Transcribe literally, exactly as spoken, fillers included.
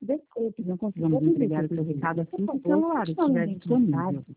Vamos entregar o seu recado assim que o celular estiver disponível.